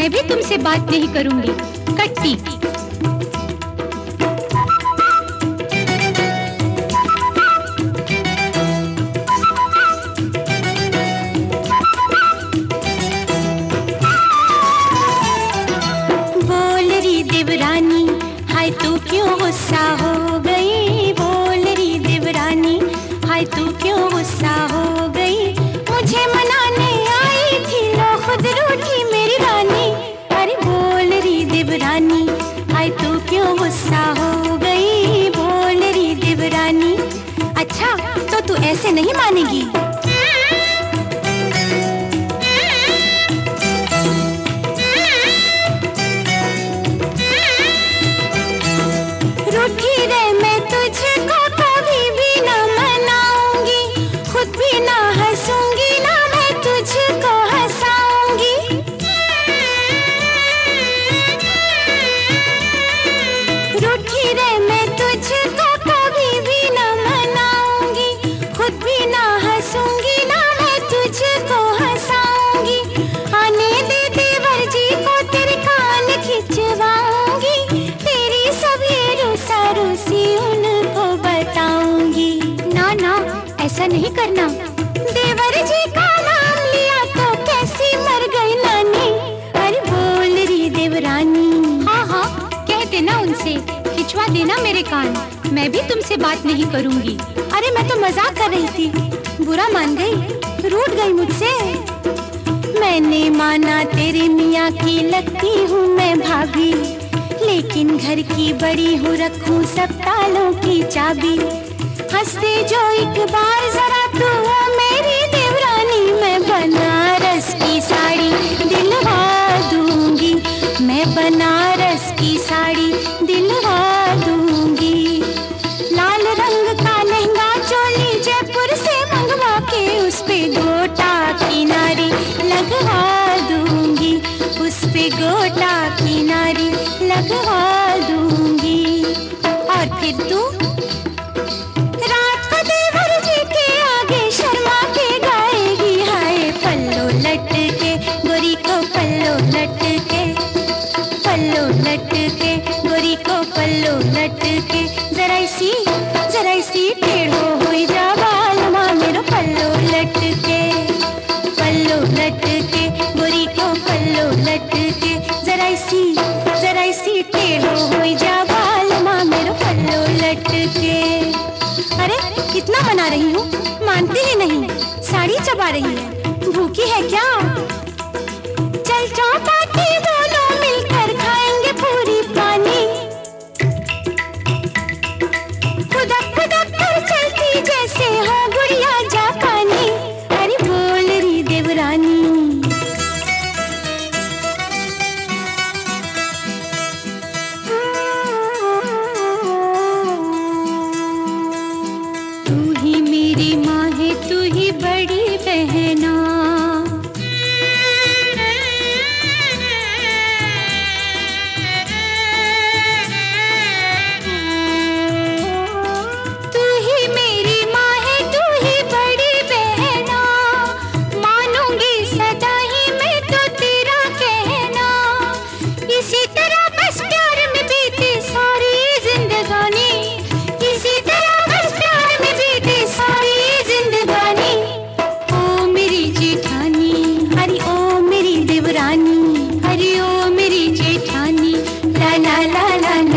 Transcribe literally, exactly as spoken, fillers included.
मैं भी तुमसे बात नहीं करूंगी। कट्टी। बोल री देवरानी, हाय तू क्यों गुस्सा हो गई। बोल री देवरानी, हाय तू क्यों गुस्सा हो गई। मुझे मनाने आई थी, लो खुद रूठी मेरी रानी। अरे बोल री देवरानी, हाय तू क्यों गुस्सा हो गई। बोल री देवरानी। अच्छा तो तू ऐसे नहीं मानेगी। रूठी रे मैं तुझको कभी भी ना मनाऊंगी, खुद भी ना हंसूंगी, ना मैं तुझको हंसाऊंगी। रूठी रे मैं तुझको कभी भी ना मनाऊंगी, खुद भी ना हंसूंगी, ना मैं तुझको हंसाऊंगी। आने दे देवर जी को तेरे कान खिंचवाऊंगी, तेरी सभी रूसा रूसी उनको बताऊंगी। ना ना, ऐसा नहीं करना। देवर जी का नाम लिया तो कैसी मर गई नानी। अरे बोल री देवरानी। हाँ हाँ, कह देना उनसे, खिंचवा देना मेरे कान। मैं भी तुमसे बात नहीं करूंगी। अरे मैं तो मजाक कर रही थी, बुरा मान गई, रूठ गई मुझसे। मैंने माना तेरे मियाँ की लगती हूँ मैं भाभी, लेकिन घर की बड़ी हूँ, रखूँ सब तालों की चाबी। हंसते जो एक बार जरा तू हो मेरी देवरानी, मैं बनारस की साड़ी दिलवा दूंगी, मैं बनारस की साड़ी दिलवा दूंगी। लाल रंग का लहंगा चोली जयपुर से मंगवा के उस पे गोटा किनारी लगवा दूंगी, उस पे गोटा किनारी लगवा दूंगी। और फिर तू रात को देवर जी के आगे शर्मा के गाएगी, हाय पल्लो लटके गोरी को पल्लो लटके, पल्लो लटके गोरी को पल्लो लटके। जरा सी जरा सी टेढ़ो हुई जा बाल माँ मेरो पल्लो लटके, पल्लो लटके गोरी को पल्लो लटके। जरा सी जरा सी टेढ़ो हुई जा बाल माँ मेरो पल्लो लटके। अरे कितना मना रही हूँ, मानती ही नहीं, साड़ी चबा रही है। भूखी है क्या? चल चौपाटी दोनों मिलकर खाएंगे पूरी पानी। खुदक खुदक कर चलती जैसे हो गुड़िया जापानी। अरे बोल री देवरानी। तू ही मेरी माँ है, तू ही बड़ी बहना। तू ही मेरी माँ है, तू ही बड़ी बहना, मानूंगी सदा ही मैं तो तेरा कहना। इसी तरह बस प्यार में बीती सारी जिंदगानी, इसी तरह बस प्यार में बीती सारी जिंदगानी। ओ मेरी जेठानी, हरी ओ मेरी देवरानी, हरी ओ मेरी जेठानी। ला ला ला ला